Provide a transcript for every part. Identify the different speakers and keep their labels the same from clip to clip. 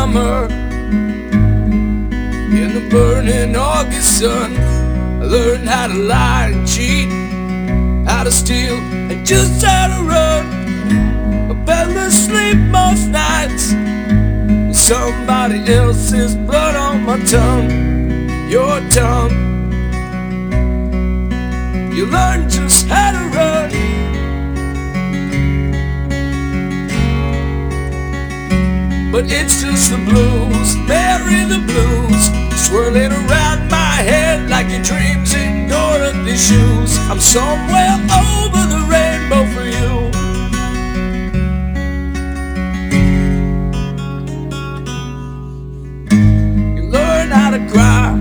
Speaker 1: summer, in the burning August sun. I learned how to lie and cheat, how to steal and just how to run. I fell asleep most nights with somebody else's blood on my tongue. Your tongue. You learn just how to run. But it's just the blues, Mary the blues, swirling around my head like your dreams in Dorothy shoes. I'm somewhere over the rainbow for you. You learn how to cry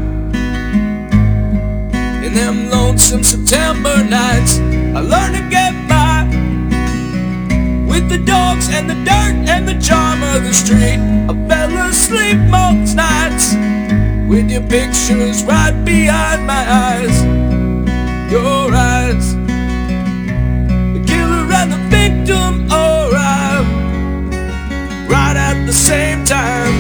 Speaker 1: in them lonesome September nights. I learned to get by with the dogs and the dirt and the charm of the street. I fell asleep most nights with your pictures right behind my eyes. Your eyes, the killer and the victim arrive right at the same time.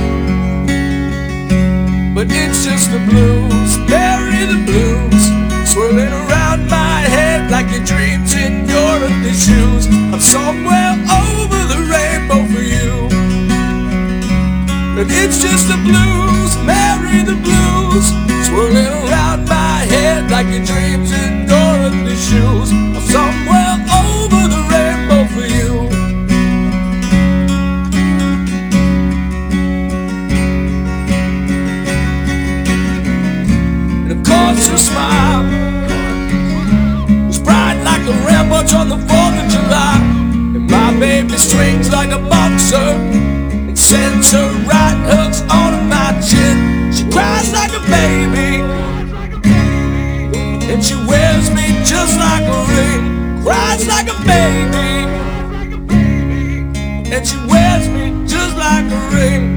Speaker 1: But it's just the blues, Mary the blues, swirling around my head like your dreams in Dorothy shoes. I'm somewhere over the rainbow for you. And it's just the blues, Mary the blues, swirling around my head like your dreams in Dorothy shoes. I'm somewhere over the rainbow for you. And of course your smile was bright like the ramparts on the 4th of July. And my baby swings like a boxer and sends her right hooks onto my chin. She cries like a baby and she wears me just like a ring. Cries like a baby and she wears me just like a ring.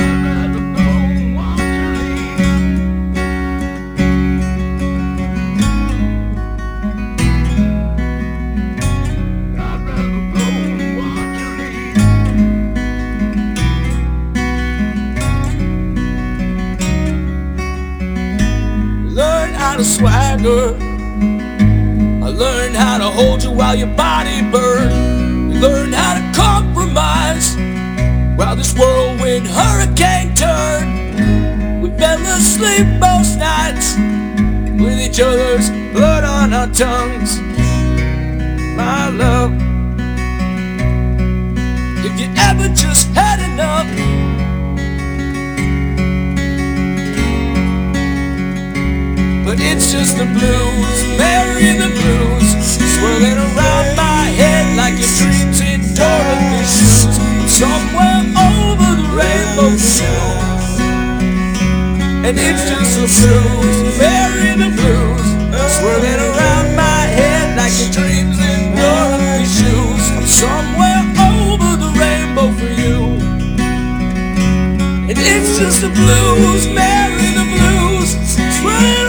Speaker 1: How to swagger, I learned how to hold you while your body burned. You learned how to compromise while this whirlwind hurricane turned. We fell asleep most nights with each other's blood on our tongues. My love, if you ever just had enough, but it's just the blues, Mary the blues, swirling around my head like your dreams in Dorothy shoes. I'm somewhere over the rainbow for you. And it's just the blues, Mary the blues, swirling around my head like your dreams in Dorothy shoes. I'm somewhere over the rainbow for you. And it's just the blues, Mary the blues, swirling